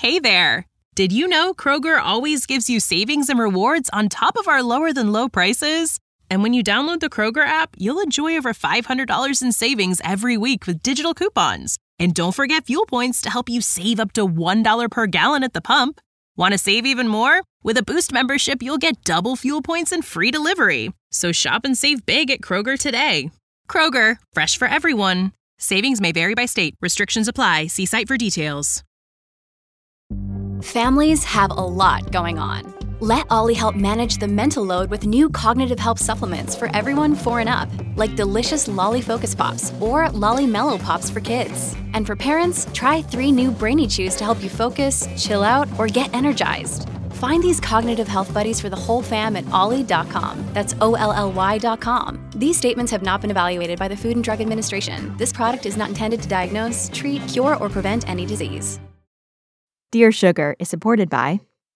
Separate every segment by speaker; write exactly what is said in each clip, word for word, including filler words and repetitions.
Speaker 1: Hey there! Did you know Kroger always gives you savings and rewards on top of our lower-than-low prices? And when you download the Kroger app, you'll enjoy over five hundred dollars in savings every week with digital coupons. And don't forget fuel points to help you save up to one dollar per gallon at the pump. Want to save even more? With a Boost membership, you'll get double fuel points and free delivery. So shop and save big at Kroger today. Kroger, fresh for everyone. Savings may vary by state. Restrictions apply. See site for details.
Speaker 2: Families have a lot going on. Let Ollie help manage the mental load with new cognitive help supplements for everyone four and up, like delicious Lolly Focus Pops or Lolly Mellow Pops for kids. And for parents, try three new Brainy Chews to help you focus, chill out, or get energized. Find these cognitive health buddies for the whole fam at ollie dot com. That's O L L Y dot com. These statements have not been evaluated by the Food and Drug Administration. This product is not intended to diagnose, treat, cure, or prevent any disease.
Speaker 3: Dear Sugar is supported by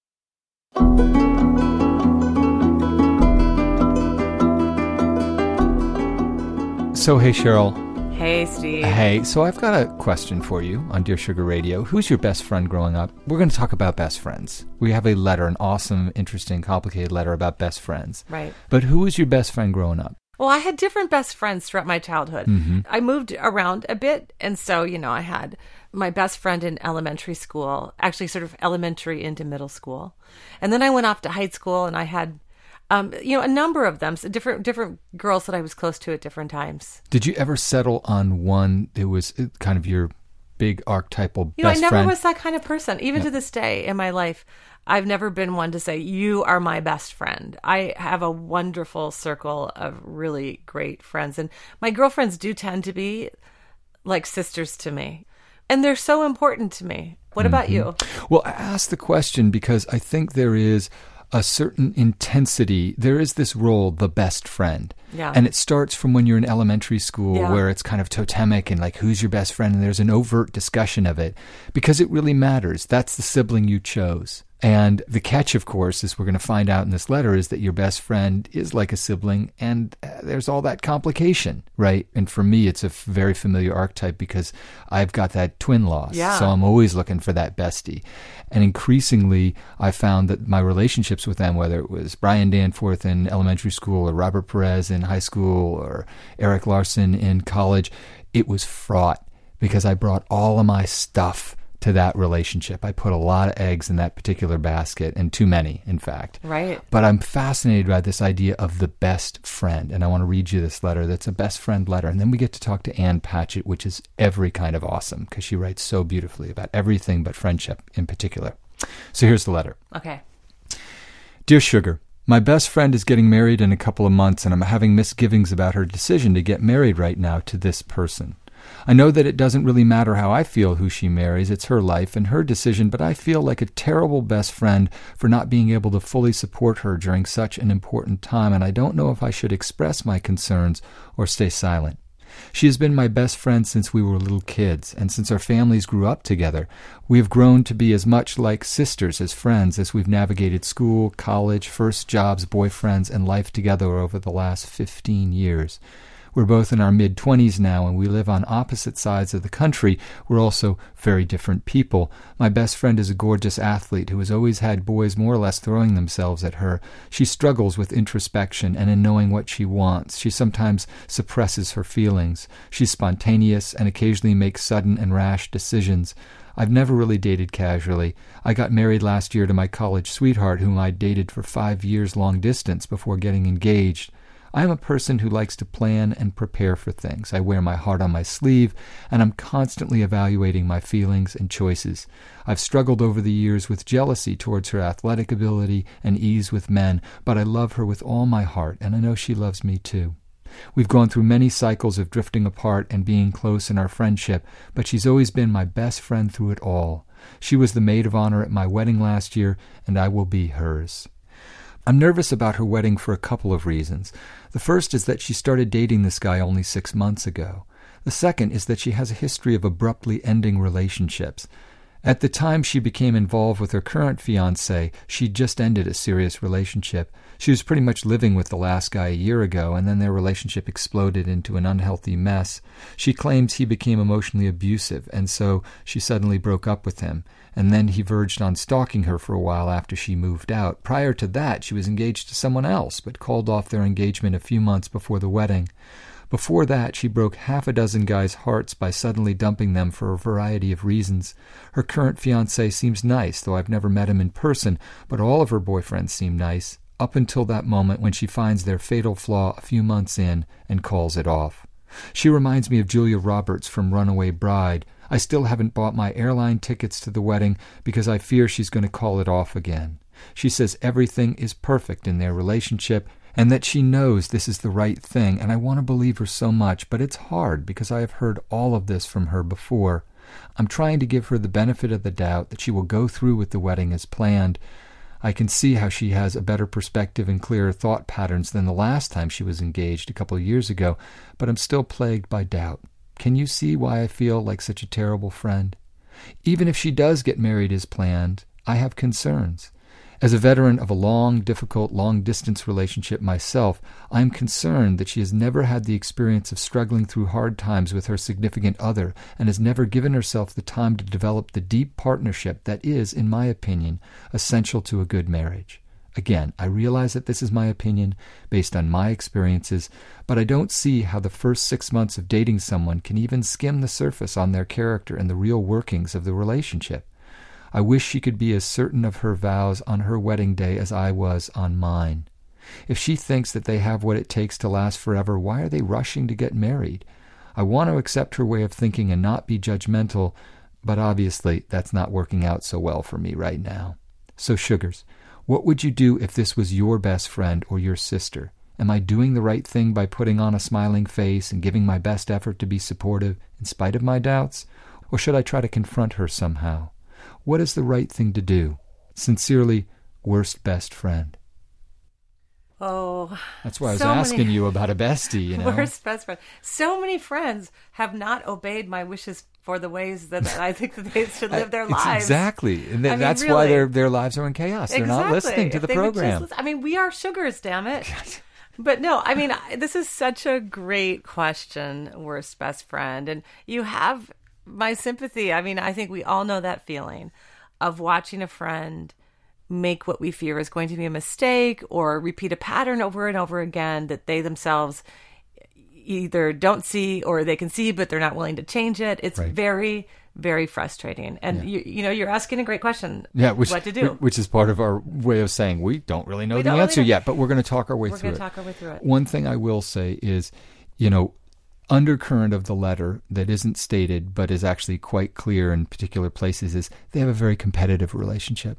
Speaker 4: So, hey, Cheryl.
Speaker 5: Hey, Steve.
Speaker 4: Hey, so I've got a question for you on Dear Sugar Radio. Who's your best friend growing up? We're going to talk about best friends. We have a letter, an awesome, interesting, complicated letter about best friends.
Speaker 5: Right.
Speaker 4: But who was your best friend growing up?
Speaker 5: Well, I had different best friends throughout my childhood.
Speaker 4: Mm-hmm.
Speaker 5: I moved around a bit, and so, you know, I had my best friend in elementary school, actually sort of elementary into middle school. And then I went off to high school, and I had, um, you know, a number of them, so different different girls that I was close to at different times.
Speaker 4: Did you ever settle on one that was kind of your big archetypal
Speaker 5: You know,
Speaker 4: best
Speaker 5: I never
Speaker 4: friend?
Speaker 5: was that kind of person. Even
Speaker 4: Yeah.
Speaker 5: to this day in my life, I've never been one to say, you are my best friend. I have a wonderful circle of really great friends. And my girlfriends do tend to be like sisters to me. And they're so important to me. What
Speaker 4: Mm-hmm.
Speaker 5: about you?
Speaker 4: Well, I asked the question because I think there is a certain intensity. There is this role, the best friend.
Speaker 5: Yeah.
Speaker 4: And it starts from when you're in elementary school
Speaker 5: Yeah.
Speaker 4: where it's kind of totemic and like, who's your best friend? And there's an overt discussion of it because it really matters. That's the sibling you chose. And the catch, of course, as we're going to find out in this letter, is that your best friend is like a sibling, and uh, there's all that complication, right? And for me, it's a f- very familiar archetype because I've got that twin loss.
Speaker 5: Yeah.
Speaker 4: So I'm always looking for that bestie. And increasingly, I found that my relationships with them, whether it was Brian Danforth in elementary school or Robert Perez in high school or Eric Larson in college, it was fraught because I brought all of my stuff to that relationship. I put a lot of eggs in that particular basket, and too many, in fact.
Speaker 5: Right.
Speaker 4: But I'm fascinated by this idea of the best friend, and I want to read you this letter that's a best friend letter. And then we get to talk to Ann Patchett, which is every kind of awesome, because she writes so beautifully about everything but friendship in particular. So here's the letter.
Speaker 5: Okay.
Speaker 4: Dear Sugar, my best friend is getting married in a couple of months, and I'm having misgivings about her decision to get married right now to this person. I know that it doesn't really matter how I feel who she marries. It's her life and her decision, but I feel like a terrible best friend for not being able to fully support her during such an important time, and I don't know if I should express my concerns or stay silent. She has been my best friend since we were little kids, and since our families grew up together. We have grown to be as much like sisters as friends as we've navigated school, college, first jobs, boyfriends, and life together over the last fifteen years. We're both in our mid-twenties now, and we live on opposite sides of the country. We're also very different people. My best friend is a gorgeous athlete who has always had boys more or less throwing themselves at her. She struggles with introspection and in knowing what she wants. She sometimes suppresses her feelings. She's spontaneous and occasionally makes sudden and rash decisions. I've never really dated casually. I got married last year to my college sweetheart, whom I dated for five years long distance before getting engaged. I am a person who likes to plan and prepare for things. I wear my heart on my sleeve, and I'm constantly evaluating my feelings and choices. I've struggled over the years with jealousy towards her athletic ability and ease with men, but I love her with all my heart, and I know she loves me too. We've gone through many cycles of drifting apart and being close in our friendship, but she's always been my best friend through it all. She was the maid of honor at my wedding last year, and I will be hers. I'm nervous about her wedding for a couple of reasons. The first is that she started dating this guy only six months ago. The second is that she has a history of abruptly ending relationships. At the time she became involved with her current fiancé, she'd just ended a serious relationship. She was pretty much living with the last guy a year ago, and then their relationship exploded into an unhealthy mess. She claims he became emotionally abusive, and so she suddenly broke up with him. And then he verged on stalking her for a while after she moved out. Prior to that, she was engaged to someone else, but called off their engagement a few months before the wedding. Before that, she broke half a dozen guys' hearts by suddenly dumping them for a variety of reasons. Her current fiancé seems nice, though I've never met him in person, but all of her boyfriends seem nice, up until that moment when she finds their fatal flaw a few months in and calls it off. She reminds me of Julia Roberts from Runaway Bride. I still haven't bought my airline tickets to the wedding because I fear she's going to call it off again. She says everything is perfect in their relationship and that she knows this is the right thing, and I want to believe her so much, but it's hard because I have heard all of this from her before. I'm trying to give her the benefit of the doubt that she will go through with the wedding as planned. I can see how she has a better perspective and clearer thought patterns than the last time she was engaged a couple of years ago, but I'm still plagued by doubt. Can you see why I feel like such a terrible friend? Even if she does get married as planned, I have concerns. As a veteran of a long, difficult, long-distance relationship myself, I am concerned that she has never had the experience of struggling through hard times with her significant other and has never given herself the time to develop the deep partnership that is, in my opinion, essential to a good marriage. Again, I realize that this is my opinion based on my experiences, but I don't see how the first six months of dating someone can even skim the surface on their character and the real workings of the relationship. I wish she could be as certain of her vows on her wedding day as I was on mine. If she thinks that they have what it takes to last forever, why are they rushing to get married? I want to accept her way of thinking and not be judgmental, but obviously that's not working out so well for me right now. So, Sugars, what would you do if this was your best friend or your sister? Am I doing the right thing by putting on a smiling face and giving my best effort to be supportive in spite of my doubts? Or should I try to confront her somehow? What is the right thing to do? Sincerely, worst best friend.
Speaker 5: Oh,
Speaker 4: that's why I was
Speaker 5: so
Speaker 4: asking
Speaker 5: many,
Speaker 4: you about a bestie, you know.
Speaker 5: Worst best friend. So many friends have not obeyed my wishes for the ways that I think that they should live their lives.
Speaker 4: Exactly. And th-
Speaker 5: I mean,
Speaker 4: that's
Speaker 5: really.
Speaker 4: why their their lives are in chaos. They're
Speaker 5: exactly.
Speaker 4: not listening to
Speaker 5: if
Speaker 4: the
Speaker 5: they
Speaker 4: program.
Speaker 5: Listen, I mean, we are Sugars, damn it. But no, I mean, this is such a great question, worst best friend. And you have my sympathy. I mean, I think we all know that feeling of watching a friend make what we fear is going to be a mistake or repeat a pattern over and over again that they themselves either don't see or they can see, but they're not willing to change it. It's right. very, very frustrating. And, yeah. you, you know, you're asking a great question.
Speaker 4: Yeah, which,
Speaker 5: what to do.
Speaker 4: Which is part of our way of saying we don't really know
Speaker 5: we
Speaker 4: the answer really yet, but we're going to talk our way
Speaker 5: we're
Speaker 4: through it.
Speaker 5: We're going to talk our way through it.
Speaker 4: One thing I will say is, you know, undercurrent of the letter that isn't stated but is actually quite clear in particular places is they have a very competitive relationship.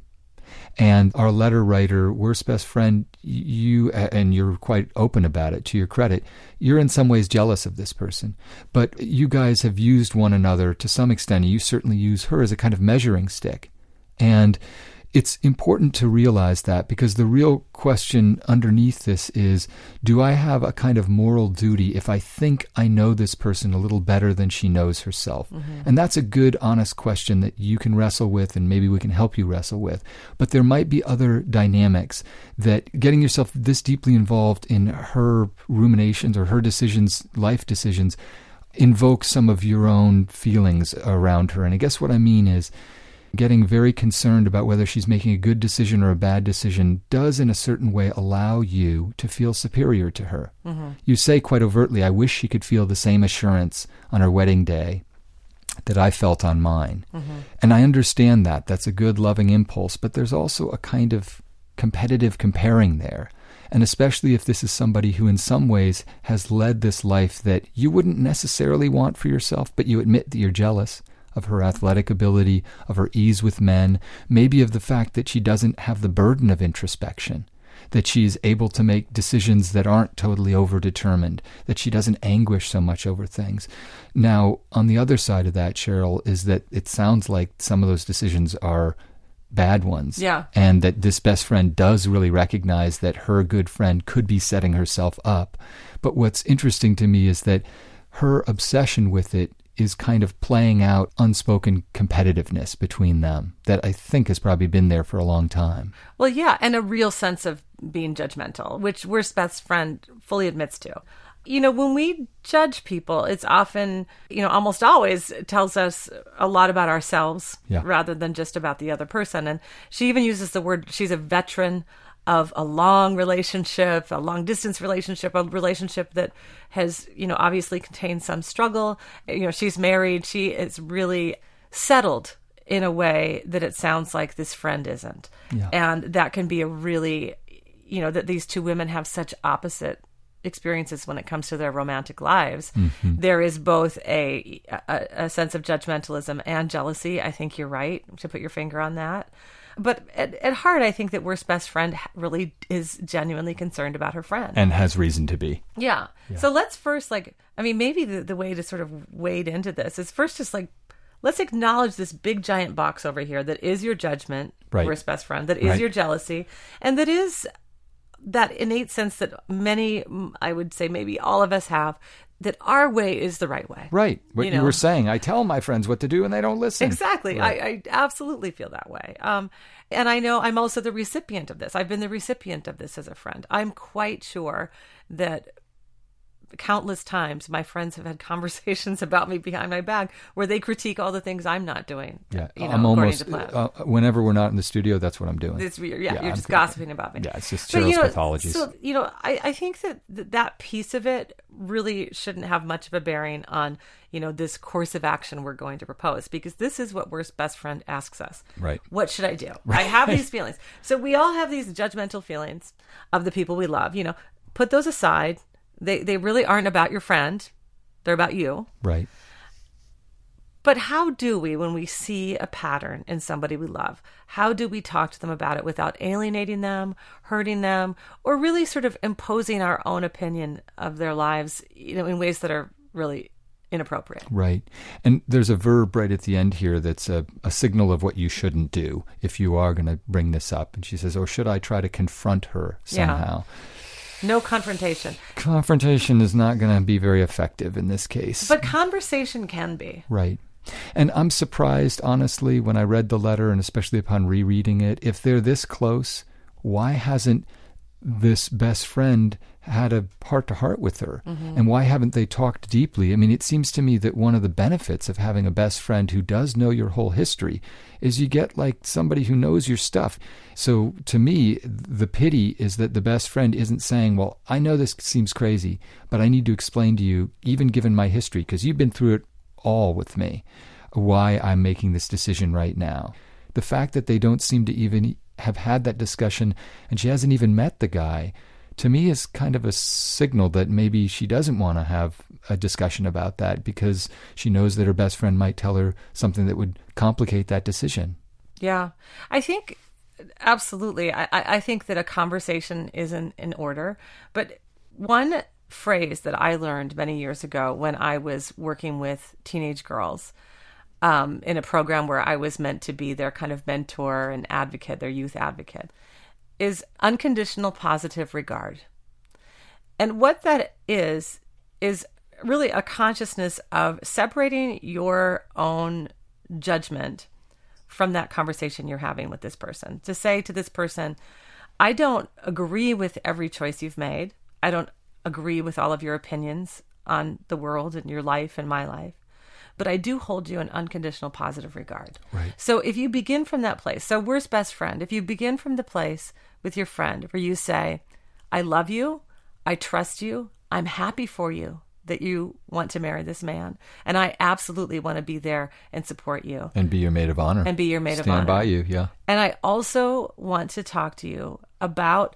Speaker 4: And our letter writer, worst best friend, you, and you're quite open about it, to your credit, you're in some ways jealous of this person. But you guys have used one another to some extent, and you certainly use her as a kind of measuring stick. And it's important to realize that, because the real question underneath this is, do I have a kind of moral duty if I think I know this person a little better than she knows herself? Mm-hmm. And that's a good, honest question that you can wrestle with, and maybe we can help you wrestle with. But there might be other dynamics that getting yourself this deeply involved in her ruminations or her decisions, life decisions, invoke some of your own feelings around her. And I guess what I mean is, getting very concerned about whether she's making a good decision or a bad decision does in a certain way allow you to feel superior to her. Mm-hmm. You say quite overtly, I wish she could feel the same assurance on her wedding day that I felt on mine. Mm-hmm. And I understand that. That's a good, loving impulse. But there's also a kind of competitive comparing there. And especially if this is somebody who in some ways has led this life that you wouldn't necessarily want for yourself, but you admit that you're jealous of her athletic ability, of her ease with men, maybe of the fact that she doesn't have the burden of introspection, that she's able to make decisions that aren't totally overdetermined, that she doesn't anguish so much over things. Now, on the other side of that, Cheryl, is that it sounds like some of those decisions are bad ones.
Speaker 5: Yeah.
Speaker 4: And that this best friend does really recognize that her good friend could be setting herself up. But what's interesting to me is that her obsession with it is kind of playing out unspoken competitiveness between them that I think has probably been there for a long time.
Speaker 5: Well, yeah, and a real sense of being judgmental, which Worst Best Friend fully admits to. You know, when we judge people, it's often, you know, almost always tells us a lot about ourselves
Speaker 4: yeah.
Speaker 5: rather than just about the other person. And she even uses the word, she's a veteran of a long relationship, a long distance relationship, a relationship that has, you know, obviously contained some struggle. You know, she's married. She is really settled in a way that it sounds like this friend isn't.
Speaker 4: Yeah.
Speaker 5: And that can be a really, you know, that these two women have such opposite experiences when it comes to their romantic lives.
Speaker 4: Mm-hmm.
Speaker 5: There is both a, a a sense of judgmentalism and jealousy. I think you're right to put your finger on that. But at, at heart, I think that Worst Best Friend really is genuinely concerned about her friend.
Speaker 4: And has reason to be.
Speaker 5: Yeah.
Speaker 4: yeah.
Speaker 5: So let's first, like, I mean, maybe the, the way to sort of wade into this is first just like, let's acknowledge this big giant box over here that is your judgment,
Speaker 4: right.
Speaker 5: Worst Best Friend, that is
Speaker 4: right.
Speaker 5: your jealousy, and that is that innate sense that many, I would say maybe all of us have, that our way is the right way.
Speaker 4: Right. What you,
Speaker 5: you know?
Speaker 4: were saying, I tell my friends what to do and they don't listen.
Speaker 5: Exactly.
Speaker 4: Right.
Speaker 5: I, I absolutely feel that way. Um, and I know I'm also the recipient of this. I've been the recipient of this as a friend. I'm quite sure that countless times my friends have had conversations about me behind my back where they critique all the things I'm not doing.
Speaker 4: Yeah,
Speaker 5: you know,
Speaker 4: I'm almost,
Speaker 5: to plan.
Speaker 4: uh, whenever we're not in the studio, that's what I'm doing.
Speaker 5: It's weird. Yeah,
Speaker 4: Yeah,
Speaker 5: you're
Speaker 4: I'm
Speaker 5: just
Speaker 4: gonna-
Speaker 5: gossiping about me.
Speaker 4: Yeah, it's just
Speaker 5: But,
Speaker 4: Cheryl's
Speaker 5: you know,
Speaker 4: pathologies.
Speaker 5: So, you know, I, I think that th- that piece of it really shouldn't have much of a bearing on, you know, this course of action we're going to propose, because this is what Worst Best Friend asks us.
Speaker 4: Right.
Speaker 5: What should I do? I have these feelings. So we all have these judgmental feelings of the people we love. You know, put those aside. They they really aren't about your friend. They're about you.
Speaker 4: Right.
Speaker 5: But how do we, when we see a pattern in somebody we love, how do we talk to them about it without alienating them, hurting them, or really sort of imposing our own opinion of their lives, you know, in ways that are really inappropriate?
Speaker 4: Right. And there's a verb right at the end here that's a, a signal of what you shouldn't do if you are going to bring this up. And she says, or should I try to confront her somehow?
Speaker 5: Yeah. No confrontation.
Speaker 4: Confrontation is not going to be very effective in this case.
Speaker 5: But conversation can be.
Speaker 4: Right. And I'm surprised, honestly, when I read the letter, and especially upon rereading it, if they're this close, why hasn't this best friend had a heart-to-heart with her? Mm-hmm. And why haven't they talked deeply? I mean, it seems to me that one of the benefits of having a best friend who does know your whole history is you get like somebody who knows your stuff. So to me, the pity is that the best friend isn't saying, well, I know this seems crazy, but I need to explain to you, even given my history, because you've been through it all with me, why I'm making this decision right now. The fact that they don't seem to even have had that discussion, and she hasn't even met the guy, to me is kind of a signal that maybe she doesn't want to have a discussion about that because she knows that her best friend might tell her something that would complicate that decision.
Speaker 5: Yeah, I think absolutely. I, I think that a conversation is in, in order. But one phrase that I learned many years ago when I was working with teenage girls um, in a program where I was meant to be their kind of mentor and advocate, their youth advocate, is unconditional positive regard. And what that is, is really a consciousness of separating your own judgment from that conversation you're having with this person. To say to this person, I don't agree with every choice you've made. I don't agree with all of your opinions on the world and your life and my life, but I do hold you in unconditional positive regard.
Speaker 4: Right.
Speaker 5: So if you begin from that place, so Worst Best Friend, if you begin from the place with your friend where you say, I love you, I trust you, I'm happy for you that you want to marry this man, and I absolutely want to be there and support you.
Speaker 4: And be your maid of honor.
Speaker 5: And be your maid
Speaker 4: Stand
Speaker 5: of honor.
Speaker 4: Stand by you, yeah.
Speaker 5: And I also want to talk to you about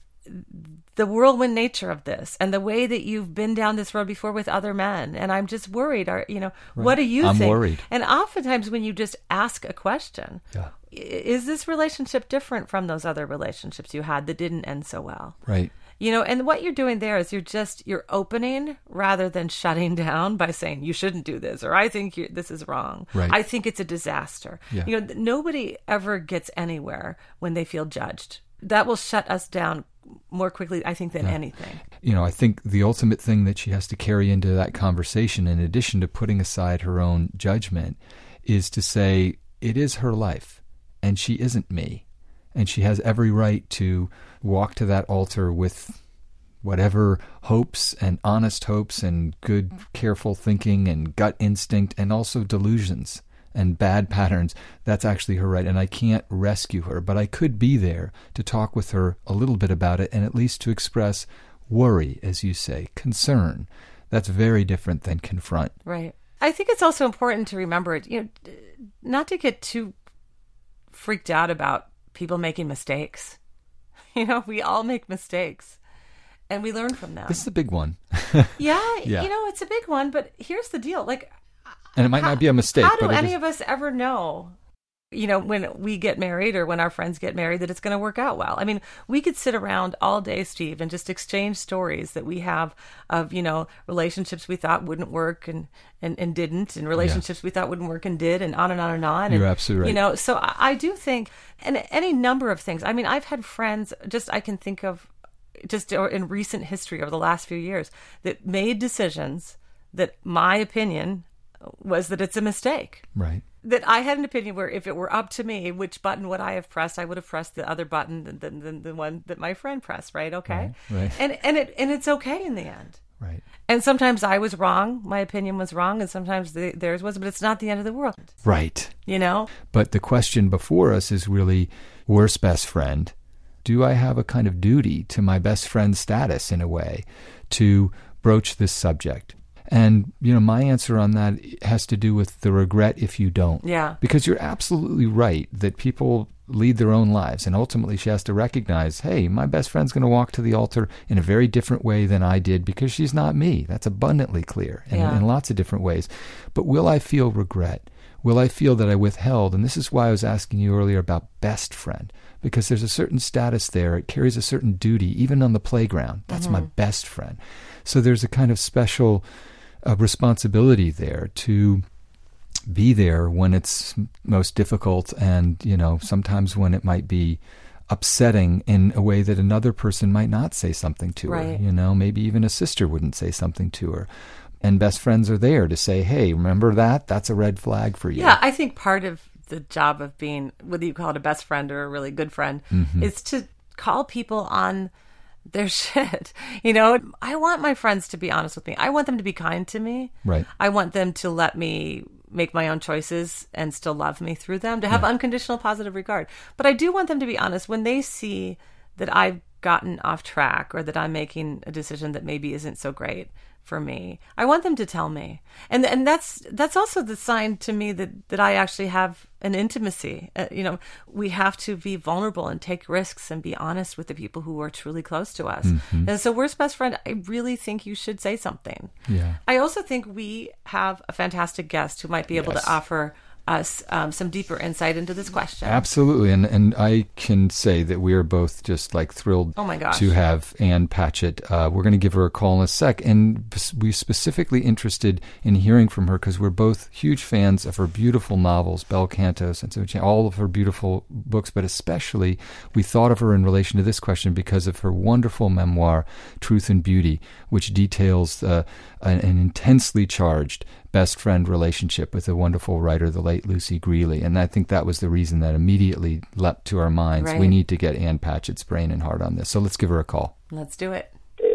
Speaker 5: the whirlwind nature of this and the way that you've been down this road before with other men. And I'm just worried, are, you know, right. What do you
Speaker 4: I'm
Speaker 5: think?
Speaker 4: I'm worried.
Speaker 5: And oftentimes when you just ask a question,
Speaker 4: yeah.
Speaker 5: Is this relationship different from those other relationships you had that didn't end so well?
Speaker 4: Right.
Speaker 5: You know, and what you're doing there is you're just, you're opening rather than shutting down by saying, you shouldn't do this, or I think you, this is wrong.
Speaker 4: Right.
Speaker 5: I think it's a disaster.
Speaker 4: Yeah.
Speaker 5: You know, nobody ever gets anywhere when they feel judged. that will shut us down more quickly, I think, than
Speaker 4: Yeah.
Speaker 5: anything.
Speaker 4: You know, I think the ultimate thing that she has to carry into that conversation, in addition to putting aside her own judgment, is to say, it is her life, and she isn't me. And she has every right to walk to that altar with whatever hopes and honest hopes and good, careful thinking and gut instinct and also delusions and bad patterns. That's actually her right. And I can't rescue her, but I could be there to talk with her a little bit about it and at least to express worry, as you say, concern. That's very different than confront.
Speaker 5: Right. I think it's also important to remember, you know, not to get too freaked out about people making mistakes. You know, we all make mistakes and we learn from them.
Speaker 4: This is a big one.
Speaker 5: yeah,
Speaker 4: Yeah.
Speaker 5: You know, it's a big one, but here's the deal. Like,
Speaker 4: And it might
Speaker 5: how,
Speaker 4: not be a mistake.
Speaker 5: How do
Speaker 4: but it
Speaker 5: any
Speaker 4: is-
Speaker 5: of us ever know, you know, when we get married or when our friends get married, that it's going to work out well? I mean, we could sit around all day, Steve, and just exchange stories that we have of, you know, relationships we thought wouldn't work and, and, and didn't, and relationships we thought wouldn't work and did, and on and on and on.
Speaker 4: You're
Speaker 5: and,
Speaker 4: absolutely right.
Speaker 5: You know, so I, I do think, and any number of things. I mean, I've had friends, just I can think of, just in recent history over the last few years, that made decisions that my opinion was that it's a mistake.
Speaker 4: Right.
Speaker 5: That I had an opinion where if it were up to me, which button would I have pressed? I would have pressed the other button than, than, than the one that my friend pressed, right? Okay.
Speaker 4: Right, right.
Speaker 5: And and it and it's okay in the end.
Speaker 4: Right.
Speaker 5: And sometimes I was wrong, my opinion was wrong, and sometimes the, theirs was, but it's not the end of the world.
Speaker 4: Right.
Speaker 5: You know?
Speaker 4: But the question before us is really, worst best friend. Do I have a kind of duty to my best friend status in a way to broach this subject? And, you know, my answer on that has to do with the regret if you don't.
Speaker 5: Yeah.
Speaker 4: Because you're absolutely right that people lead their own lives. And ultimately she has to recognize, hey, my best friend's going to walk to the altar in a very different way than I did because she's not me. That's abundantly clear in,
Speaker 5: Yeah.
Speaker 4: in lots of different ways. But will I feel regret? Will I feel that I withheld? And this is why I was asking you earlier about best friend, because there's a certain status there. It carries a certain duty, even on the playground. That's
Speaker 5: Mm-hmm.
Speaker 4: my best friend. So there's a kind of special uh, responsibility there to be there when it's most difficult, and, you know, sometimes when it might be upsetting in a way that another person might not say something to
Speaker 5: Right.
Speaker 4: her. You know, maybe even a sister wouldn't say something to her. And best friends are there to say, hey, remember that? That's a red flag for you.
Speaker 5: Yeah, I think part of the job of being, whether you call it a best friend or a really good friend,
Speaker 4: Mm-hmm.
Speaker 5: is to call people on their shit. You know, I want my friends to be honest with me. I want them to be kind to me.
Speaker 4: Right.
Speaker 5: I want them to let me make my own choices and still love me through them, to have unconditional positive regard. But I do want them to be honest when they see that I've gotten off track or that I'm making a decision that maybe isn't so great for me. I want them to tell me. And and that's that's also the sign to me that, that I actually have an intimacy. Uh, you know, we have to be vulnerable and take risks and be honest with the people who are truly close to us.
Speaker 4: Mm-hmm.
Speaker 5: And so, worst best friend, I really think you should say something.
Speaker 4: Yeah.
Speaker 5: I also think we have a fantastic guest who might be able
Speaker 4: Yes.
Speaker 5: to offer us um, some deeper insight into this question.
Speaker 4: Absolutely. And and I can say that we are both just like thrilled
Speaker 5: Oh my gosh.
Speaker 4: to have Ann Patchett. Uh, we're going to give her a call in a sec. And we're specifically interested in hearing from her because we're both huge fans of her beautiful novels, Bel Cantos, and so all of her beautiful books. But especially, we thought of her in relation to this question because of her wonderful memoir, Truth and Beauty, which details uh, an, an intensely charged best friend relationship with a wonderful writer, the late Lucy Greeley. And I think that was the reason that immediately leapt to our minds.
Speaker 5: Right.
Speaker 4: We need to get Ann Patchett's brain and heart on this. So let's give her a call.
Speaker 5: Let's do it.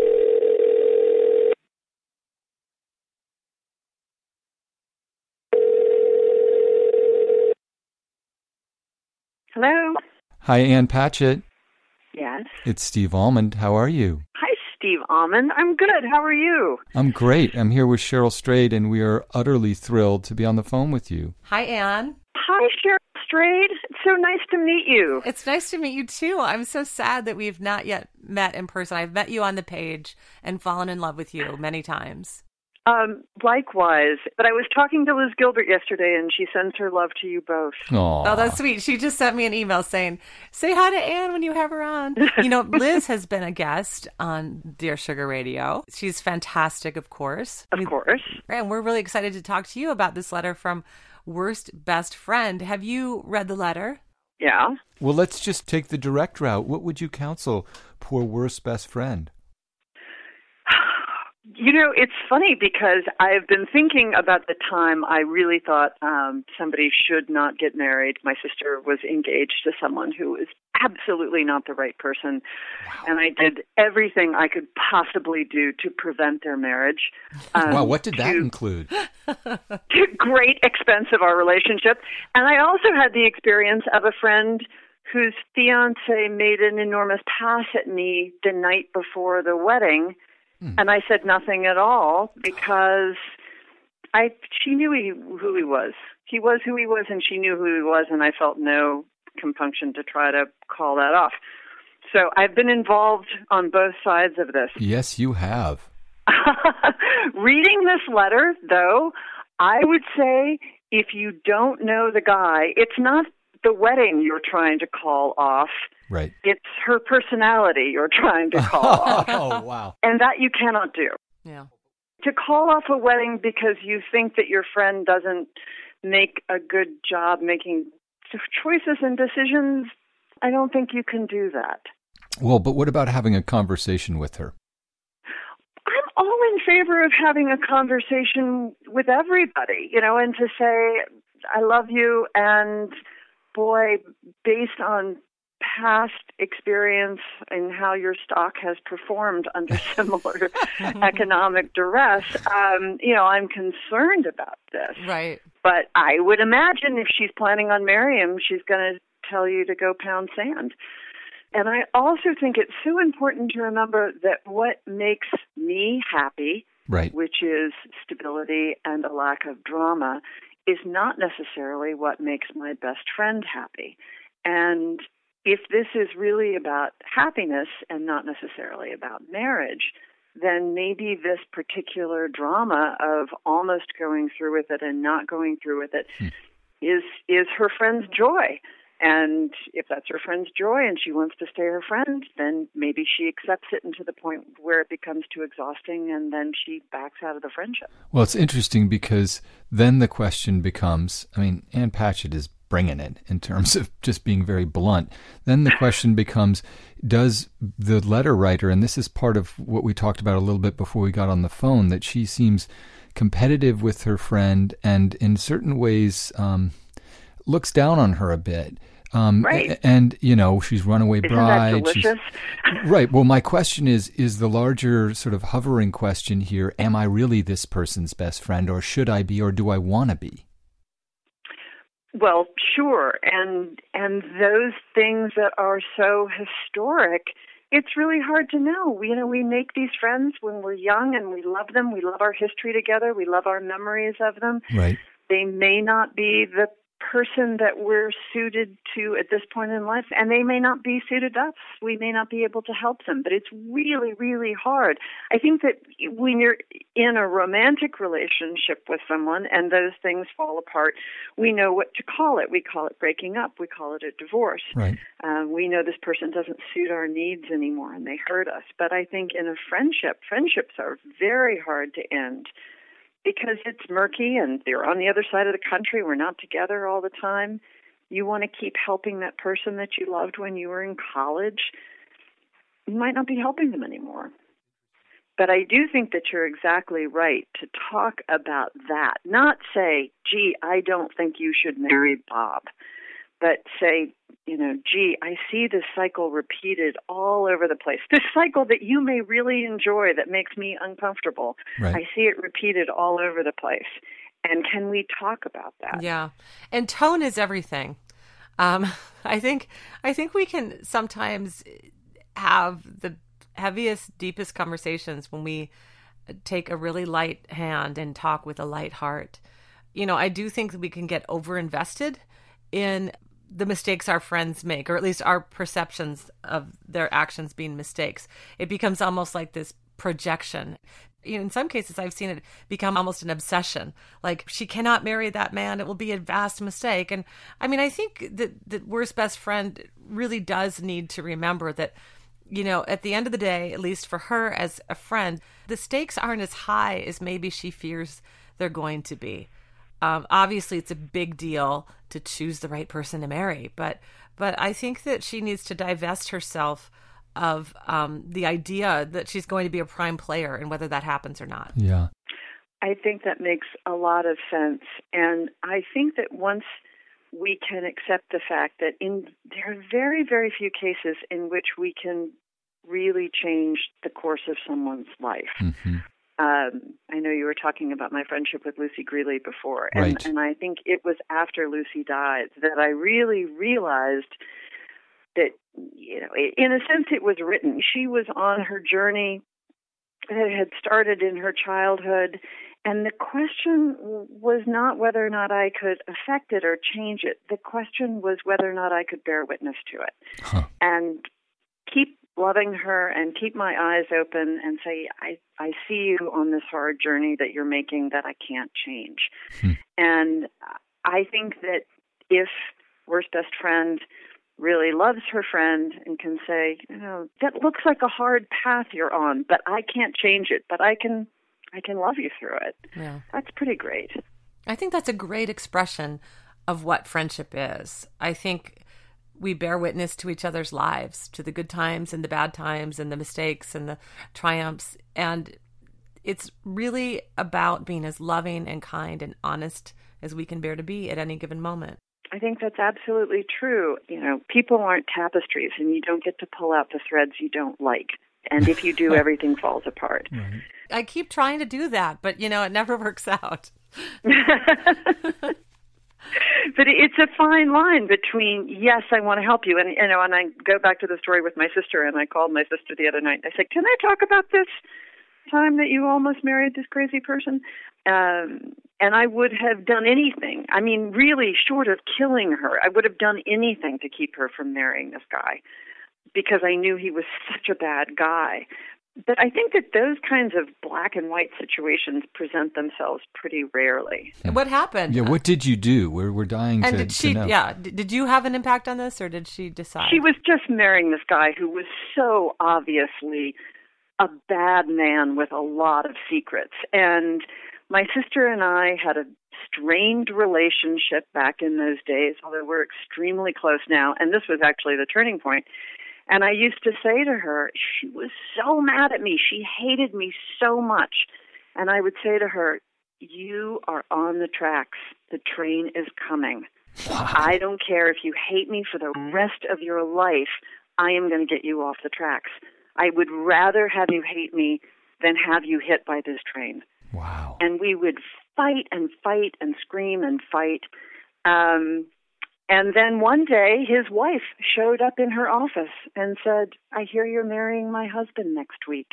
Speaker 6: Hello.
Speaker 4: Hi, Ann Patchett.
Speaker 6: Yes.
Speaker 4: It's Steve Almond. How are you?
Speaker 6: Hi, Steve Almond. I'm good. How are you?
Speaker 4: I'm great. I'm here with Cheryl Strayed, and we are utterly thrilled to be on the phone with you.
Speaker 5: Hi, Anne.
Speaker 6: Hi, Cheryl Strayed. It's so nice to meet you.
Speaker 5: It's nice to meet you, too. I'm so sad that we've not yet met in person. I've met you on the page and fallen in love with you many times.
Speaker 6: Um, likewise. But I was talking to Liz Gilbert yesterday, and she sends her love to you both.
Speaker 4: Aww.
Speaker 5: Oh, that's sweet. She just sent me an email saying, say hi to Anne when you have her on. You know, Liz has been a guest on Dear Sugar Radio. She's fantastic, of course.
Speaker 6: Of
Speaker 5: We-
Speaker 6: course.
Speaker 5: And we're really excited to talk to you about this letter from Worst Best Friend. Have you read the letter?
Speaker 6: Yeah.
Speaker 4: Well, let's just take the direct route. What would you counsel poor worst best friend?
Speaker 6: You know, it's funny because I've been thinking about the time I really thought um, somebody should not get married. My sister was engaged to someone who was absolutely not the right person. Wow. And I did everything I could possibly do to prevent their marriage. Um,
Speaker 4: wow, what did that
Speaker 6: to,
Speaker 4: include?
Speaker 6: To great expense of our relationship. And I also had the experience of a friend whose fiance made an enormous pass at me the night before the wedding. And I said nothing at all because I she knew he, who he was. He was who he was, and she knew who he was, and I felt no compunction to try to call that off. So I've been involved on both sides of this.
Speaker 4: Yes, you have.
Speaker 6: Reading this letter, though, I would say if you don't know the guy, it's not the wedding you're trying to call off.
Speaker 4: Right.
Speaker 6: It's her personality you're trying to call off.
Speaker 4: Oh, wow.
Speaker 6: And that you cannot do.
Speaker 5: Yeah.
Speaker 6: To call off a wedding because you think that your friend doesn't make a good job making choices and decisions, I don't think you can do that.
Speaker 4: Well, but what about having a conversation with her?
Speaker 6: I'm all in favor of having a conversation with everybody, you know, and to say, I love you, and boy, based on past experience and how your stock has performed under similar economic duress, um, you know, I'm concerned about this.
Speaker 5: Right.
Speaker 6: But I would imagine if she's planning on marrying him, she's going to tell you to go pound sand. And I also think it's so important to remember that what makes me happy,
Speaker 4: right,
Speaker 6: which is stability and a lack of drama, is not necessarily what makes my best friend happy. And if this is really about happiness and not necessarily about marriage, then maybe this particular drama of almost going through with it and not going through with it hmm. is is her friend's joy. And if that's her friend's joy and she wants to stay her friend, then maybe she accepts it into the point where it becomes too exhausting and then she backs out of the friendship.
Speaker 4: Well, it's interesting because then the question becomes, I mean, Ann Patchett is bringing it in terms of just being very blunt. Then the question becomes, does the letter writer, and this is part of what we talked about a little bit before we got on the phone, that she seems competitive with her friend and in certain ways um, looks down on her a bit. Um,
Speaker 6: right.
Speaker 4: And, you know, she's runaway
Speaker 6: Isn't
Speaker 4: bride.
Speaker 6: That delicious?
Speaker 4: Right. Well, my question is, is the larger sort of hovering question here, am I really this person's best friend, or should I be, or do I want to be?
Speaker 6: Well, sure. And and those things that are so historic, it's really hard to know. We, you know, we make these friends when we're young and we love them. We love our history together. We love our memories of them.
Speaker 4: Right.
Speaker 6: They may not be the person that we're suited to at this point in life, and they may not be suited to us. We may not be able to help them, but it's really, really hard. I think that when you're in a romantic relationship with someone and those things fall apart, we know what to call it. We call it breaking up. We call it a divorce.
Speaker 4: Right.
Speaker 6: Um, we know this person doesn't suit our needs anymore and they hurt us. But I think in a friendship, friendships are very hard to end, because it's murky and they're on the other side of the country. We're not together all the time. You want to keep helping that person that you loved when you were in college. You might not be helping them anymore. But I do think that you're exactly right to talk about that. Not say, gee, I don't think you should marry Bob. But say, you know, gee, I see this cycle repeated all over the place. This cycle that you may really enjoy that makes me uncomfortable.
Speaker 4: Right.
Speaker 6: I see it repeated all over the place. And can we talk about that?
Speaker 5: Yeah. And tone is everything. Um, I think I think we can sometimes have the heaviest, deepest conversations when we take a really light hand and talk with a light heart. You know, I do think that we can get overinvested in the mistakes our friends make, or at least our perceptions of their actions being mistakes. It becomes almost like this projection. You know, in some cases, I've seen it become almost an obsession. Like, she cannot marry that man. It will be a vast mistake. And I mean, I think that that worst best friend really does need to remember that, you know, at the end of the day, at least for her as a friend, the stakes aren't as high as maybe she fears they're going to be. Um, obviously, it's a big deal to choose the right person to marry, but but I think that she needs to divest herself of um, the idea that she's going to be a prime player and whether that happens or not.
Speaker 4: Yeah.
Speaker 6: I think that makes a lot of sense. And I think that once we can accept the fact that in there are very, very few cases in which we can really change the course of someone's life.
Speaker 4: Mm-hmm.
Speaker 6: Um, I know you were talking about my friendship with Lucy Greeley before, and,
Speaker 4: Right.
Speaker 6: and I think it was after Lucy died that I really realized that, you know, in a sense it was written. She was on her journey that had started in her childhood, and the question was not whether or not I could affect it or change it. The question was whether or not I could bear witness to it.
Speaker 4: Huh.
Speaker 6: And keep loving her and keep my eyes open and say, I, I see you on this hard journey that you're making that I can't change.
Speaker 4: Hmm.
Speaker 6: And I think that if Worst Best Friend really loves her friend and can say, you know, that looks like a hard path you're on, but I can't change it, but I can I can love you through it.
Speaker 5: Yeah.
Speaker 6: That's pretty great.
Speaker 5: I think that's a great expression of what friendship is. I think we bear witness to each other's lives, to the good times and the bad times and the mistakes and the triumphs. And it's really about being as loving and kind and honest as we can bear to be at any given moment.
Speaker 6: I think that's absolutely true. You know, people aren't tapestries, and you don't get to pull out the threads you don't like. And if you do, everything falls apart.
Speaker 4: Right.
Speaker 5: I keep trying to do that, but, you know, it never works out.
Speaker 6: But it's a fine line between, yes, I want to help you. And, you know, and I go back to the story with my sister, and I called my sister the other night. I said, can I talk about this time that you almost married this crazy person? Um, and I would have done anything. I mean, really, short of killing her, I would have done anything to keep her from marrying this guy because I knew he was such a bad guy. But I think that those kinds of black and white situations present themselves pretty rarely.
Speaker 5: What happened?
Speaker 4: Yeah, what did you do? We're, we're dying
Speaker 5: and
Speaker 4: to,
Speaker 5: did she,
Speaker 4: to know.
Speaker 5: yeah, did did you have an impact on this, or did she decide?
Speaker 6: She was just marrying this guy who was so obviously a bad man with a lot of secrets. And my sister and I had a strained relationship back in those days, although we're extremely close now. And this was actually the turning point. And I used to say to her, she was so mad at me. She hated me so much. And I would say to her, you are on the tracks. The train is coming.
Speaker 4: Wow.
Speaker 6: I don't care if you hate me for the rest of your life. I am going to get you off the tracks. I would rather have you hate me than have you hit by this train.
Speaker 4: Wow.
Speaker 6: And we would fight and fight and scream and fight. Um, and then one day, his wife showed up in her office and said, I hear you're marrying my husband next week.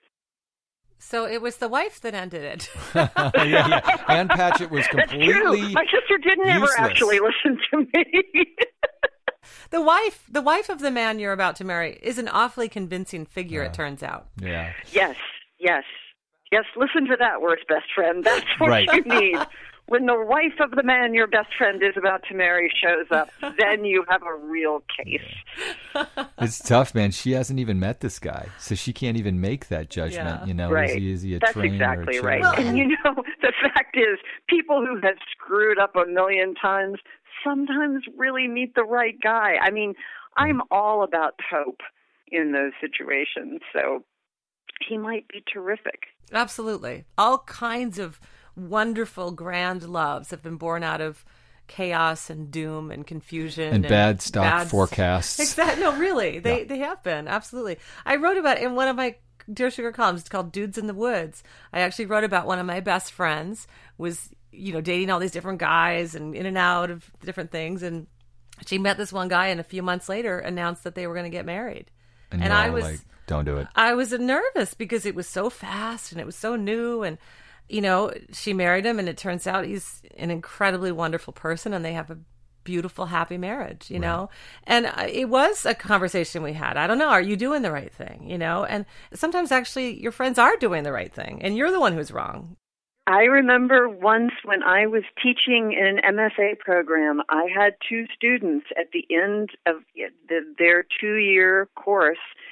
Speaker 5: So it was the wife that ended it.
Speaker 4: yeah, yeah. Ann Patchett was completely
Speaker 6: That's true. My sister didn't ever
Speaker 4: useless.
Speaker 6: actually listen to me.
Speaker 5: The wife, the wife of the man you're about to marry is an awfully convincing figure,
Speaker 4: Yeah.
Speaker 5: it turns out.
Speaker 4: Yeah.
Speaker 6: Yes, yes. Yes, listen to that, Worst Best Friend. That's what
Speaker 4: Right.
Speaker 6: you need. When the wife of the man your best friend is about to marry shows up, then you have a real case.
Speaker 4: It's tough, man. She hasn't even met this guy, so she can't even make that judgment.
Speaker 5: Yeah.
Speaker 4: You know,
Speaker 6: Right.
Speaker 4: is he is he a
Speaker 6: That's
Speaker 4: train
Speaker 6: exactly
Speaker 4: or a
Speaker 6: right.
Speaker 4: cherry?
Speaker 6: And you know, the fact is, people who have screwed up a million times sometimes really meet the right guy. I mean, I'm all about hope in those situations, so he might be terrific.
Speaker 5: Absolutely. All kinds of wonderful, grand loves have been born out of chaos and doom and confusion.
Speaker 4: And bad stock
Speaker 5: bad-
Speaker 4: forecasts.
Speaker 5: Exactly. No, really. They
Speaker 4: Yeah.
Speaker 5: they have been. Absolutely. I wrote about in one of my Dear Sugar columns. It's called Dudes in the Woods. I actually wrote about one of my best friends was, you know, dating all these different guys and in and out of different things. And she met this one guy and a few months later announced that they were going to get married.
Speaker 4: And,
Speaker 5: and
Speaker 4: you're
Speaker 5: I
Speaker 4: all
Speaker 5: was-
Speaker 4: like, don't do it.
Speaker 5: I was nervous because it was so fast and it was so new. And, you know, she married him and it turns out he's an incredibly wonderful person and they have a beautiful, happy marriage, you know? And uh, it was a conversation we had. I don't know. Are you doing the right thing? You know? And sometimes actually your friends are doing the right thing and you're the one who's wrong.
Speaker 6: I remember once when I was teaching in an M F A program, I had two students at the end of the, their two-year course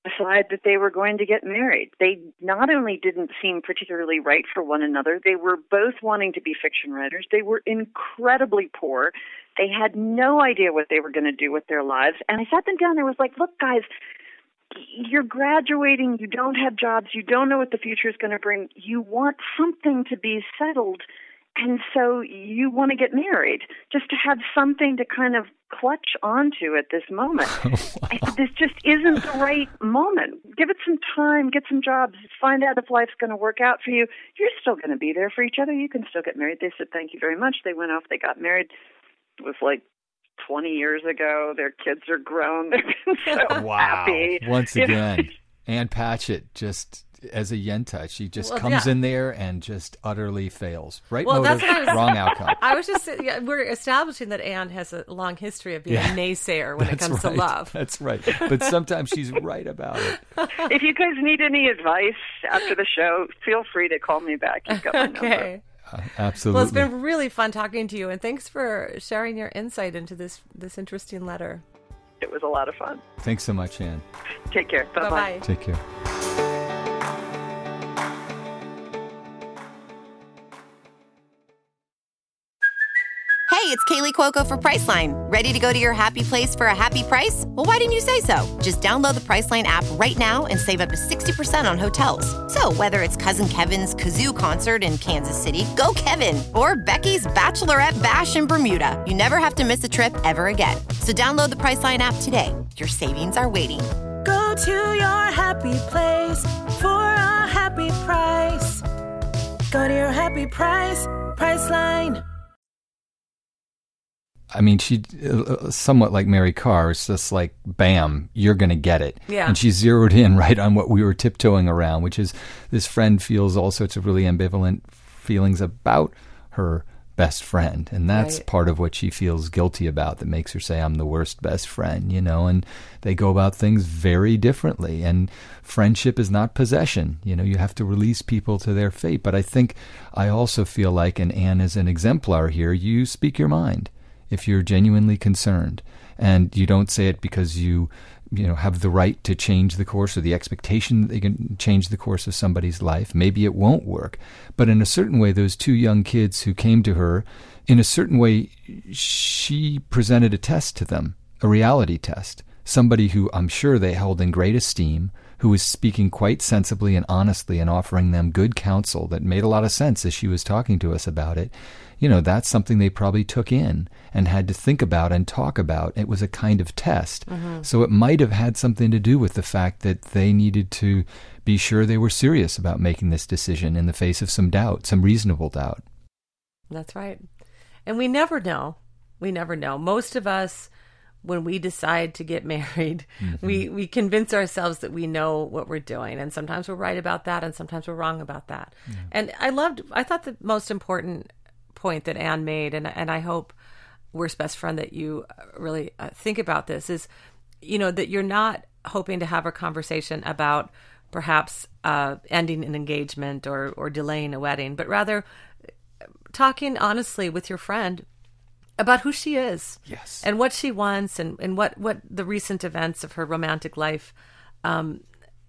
Speaker 6: decide that they were going to get married. They not only didn't seem particularly right for one another, they were both wanting to be fiction writers. They were incredibly poor. They had no idea what they were going to do with their lives. And I sat them down and I was like, look, guys, you're graduating. You don't have jobs. You don't know what the future is going to bring. You want something to be settled. And so you want to get married just to have something to kind of clutch onto at this moment. Wow. This just isn't the right moment. Give it some time, get some jobs, find out if life's going to work out for you. You're still going to be there for each other. You can still get married. They said, thank you very much. They went off. They got married. It was like twenty years ago. Their kids are grown. They've been so
Speaker 4: wow.
Speaker 6: happy.
Speaker 4: Once
Speaker 6: You
Speaker 4: again,
Speaker 6: know?
Speaker 4: Ann Patchett just... as a Yenta, she just
Speaker 5: Well,
Speaker 4: comes
Speaker 5: yeah.
Speaker 4: in there and just utterly fails. Right
Speaker 5: Well,
Speaker 4: motive,
Speaker 5: that's what I was-
Speaker 4: wrong outcome.
Speaker 5: I was just yeah, we're establishing that Anne has a long history of being
Speaker 4: Yeah.
Speaker 5: a naysayer when it
Speaker 4: That's
Speaker 5: comes
Speaker 4: right.
Speaker 5: to love.
Speaker 4: That's right. But sometimes she's right about it.
Speaker 6: If you guys need any advice after the show, feel free to call me back. You've got my number.
Speaker 5: Okay.
Speaker 4: Uh, absolutely.
Speaker 5: Well, it's been really fun talking to you, and thanks for sharing your insight into this this interesting letter.
Speaker 6: It was a lot of fun.
Speaker 4: Thanks so much, Ann.
Speaker 6: Take care. Bye-bye.
Speaker 5: Bye-bye.
Speaker 4: Take care.
Speaker 7: Hey, it's Kaylee Cuoco for Priceline. Ready to go to your happy place for a happy price? Well, why didn't you say so? Just download the Priceline app right now and save up to sixty percent on hotels. So whether it's Cousin Kevin's Kazoo Concert in Kansas City, go Kevin, or Becky's Bachelorette Bash in Bermuda, you never have to miss a trip ever again. So download the Priceline app today. Your savings are waiting.
Speaker 8: Go to your happy place for a happy price. Go to your happy price, Priceline.
Speaker 4: I mean, she uh, somewhat like Mary Carr. It's just like, bam, you're going to get it.
Speaker 5: Yeah.
Speaker 4: And she zeroed in right on what we were tiptoeing around, which is this friend feels all sorts of really ambivalent feelings about her best friend. And that's
Speaker 5: Right.
Speaker 4: part of what she feels guilty about that makes her say, I'm the worst best friend, you know, and they go about things very differently. And friendship is not possession. You know, you have to release people to their fate. But I think I also feel like, and Anne is an exemplar here, you speak your mind. If you're genuinely concerned, and you don't say it because you, you know, have the right to change the course or the expectation that they can change the course of somebody's life, maybe it won't work. But in a certain way, those two young kids who came to her, in a certain way, she presented a test to them, a reality test. Somebody who I'm sure they held in great esteem, who was speaking quite sensibly and honestly and offering them good counsel that made a lot of sense as she was talking to us about it. You know, that's something they probably took in and had to think about and talk about. It was a kind of test. Mm-hmm. So it might have had something to do with the fact that they needed to be sure they were serious about making this decision in the face of some doubt, some reasonable doubt.
Speaker 5: That's right. And we never know. We never know. Most of us, when we decide to get married, mm-hmm. we, we convince ourselves that we know what we're doing. And sometimes we're right about that, and sometimes we're wrong about that. Yeah. And I loved, I thought the most important point that Anne made, and and I hope, worst best friend, that you really uh, think about this, is, you know, that you're not hoping to have a conversation about perhaps uh, ending an engagement or, or delaying a wedding, but rather talking honestly with your friend about who she is,
Speaker 4: yes,
Speaker 5: and what she wants, and, and what, what the recent events of her romantic life, um,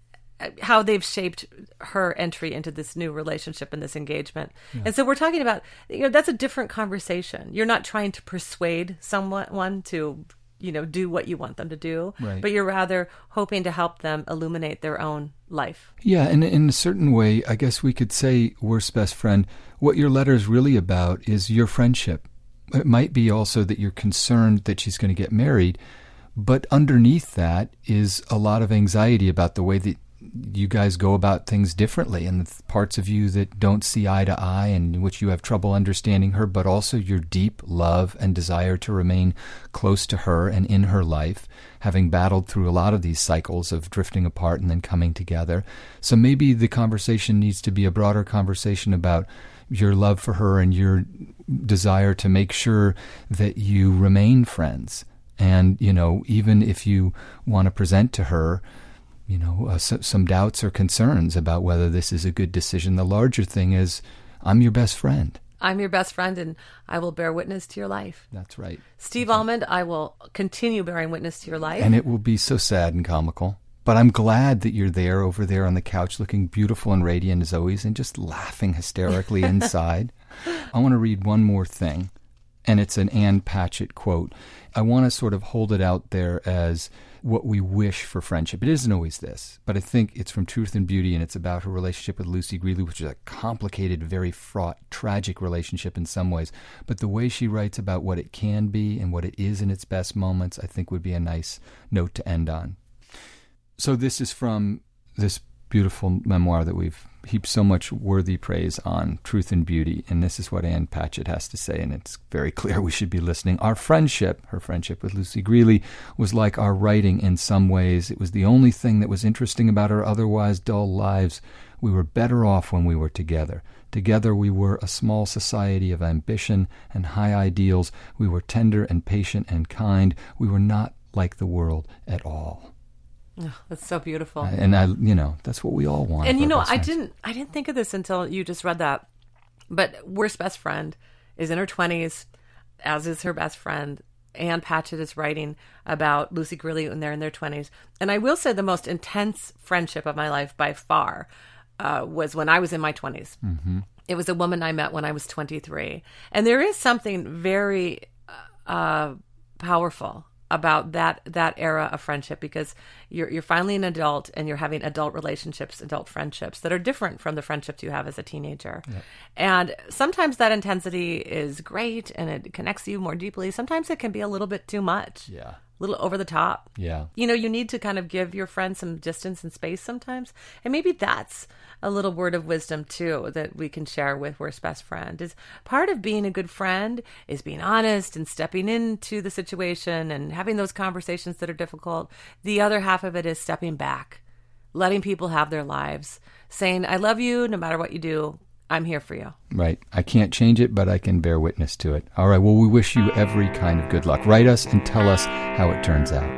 Speaker 5: how they've shaped her entry into this new relationship and this engagement. Yeah. And so we're talking about, you know, that's a different conversation. You're not trying to persuade someone to, you know, do what you want them to do,
Speaker 4: right.
Speaker 5: but you're rather hoping to help them illuminate their own life.
Speaker 4: Yeah, and in a certain way, I guess we could say, worst best friend, what your letter is really about is your friendship. It might be also that you're concerned that she's going to get married, but underneath that is a lot of anxiety about the way that you guys go about things differently, and the parts of you that don't see eye to eye and in which you have trouble understanding her, but also your deep love and desire to remain close to her and in her life, having battled through a lot of these cycles of drifting apart and then coming together. So maybe the conversation needs to be a broader conversation about your love for her and your desire to make sure that you remain friends. And, you know, even if you want to present to her, you know, uh, so, some doubts or concerns about whether this is a good decision, the larger thing is, I'm your best friend.
Speaker 5: I'm your best friend, and I will bear witness to your life.
Speaker 4: That's right.
Speaker 5: Steve
Speaker 4: That's
Speaker 5: Almond, right. I will continue bearing witness to your life.
Speaker 4: And it will be so sad and comical. But I'm glad that you're there over there on the couch looking beautiful and radiant as always and just laughing hysterically inside. I want to read one more thing, and it's an Ann Patchett quote. I want to sort of hold it out there as what we wish for friendship. It isn't always this, but I think it's from Truth and Beauty, and it's about her relationship with Lucy Greeley, which is a complicated, very fraught, tragic relationship in some ways. But the way she writes about what it can be and what it is in its best moments, I think would be a nice note to end on. So this is from this beautiful memoir that we've heaped so much worthy praise on, Truth and Beauty, and this is what Ann Patchett has to say, and it's very clear we should be listening. Our friendship, her friendship with Lucy Greeley, was like our writing in some ways. It was the only thing that was interesting about our otherwise dull lives. We were better off when we were together. Together we were a small society of ambition and high ideals. We were tender and patient and kind. We were not like the world at all.
Speaker 5: Oh, that's so beautiful.
Speaker 4: And I, you know, that's what we all want.
Speaker 5: And you know, I didn't, I didn't think of this until you just read that. But Worst Best Friend is in her twenties, as is her best friend. Ann Patchett is writing about Lucy Greeley when they're in their twenties. And I will say the most intense friendship of my life by far uh, was when I was in my twenties. Mm-hmm. It was a woman I met when I was twenty-three. And there is something very uh, powerful about that that era of friendship, because you're you're finally an adult and you're having adult relationships, adult friendships that are different from the friendships you have as a teenager. Yep. And sometimes that intensity is great and it connects you more deeply. Sometimes it can be a little bit too much.
Speaker 4: Yeah.
Speaker 5: A little over the top.
Speaker 4: Yeah.
Speaker 5: You know, you need to kind of give your friend some distance and space sometimes. And maybe that's a little word of wisdom too that we can share with Worst Best Friend. Is part of being a good friend is being honest and stepping into the situation and having those conversations that are difficult. The other half of it is stepping back, letting people have their lives, saying, I love you no matter what you do. I'm here for you.
Speaker 4: Right. I can't change it, but I can bear witness to it. All right. Well, we wish you every kind of good luck. Write us and tell us how it turns out.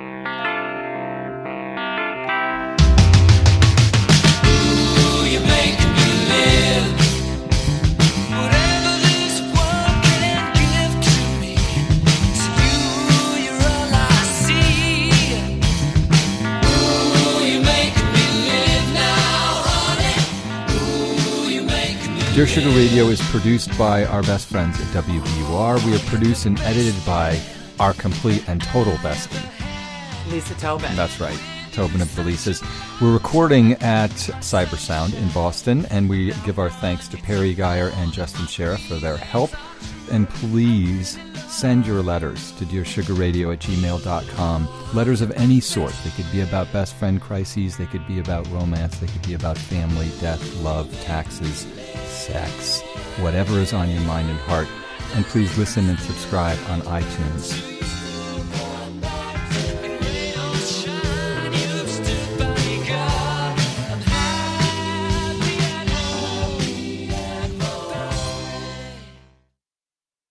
Speaker 4: Dear Sugar Radio is produced by our best friends at W B U R. We are produced and edited by our complete and total bestie,
Speaker 5: Lisa Tobin.
Speaker 4: That's right, Tobin of the Lisas. We're recording at Cybersound in Boston, and we give our thanks to Perry Geyer and Justin Sheriff for their help. And please send your letters to dear sugar radio at gmail dot com. Letters of any sort. They could be about best friend crises. They could be about romance. They could be about family, death, love, taxes, sex, whatever is on your mind and heart. And please listen and subscribe on iTunes.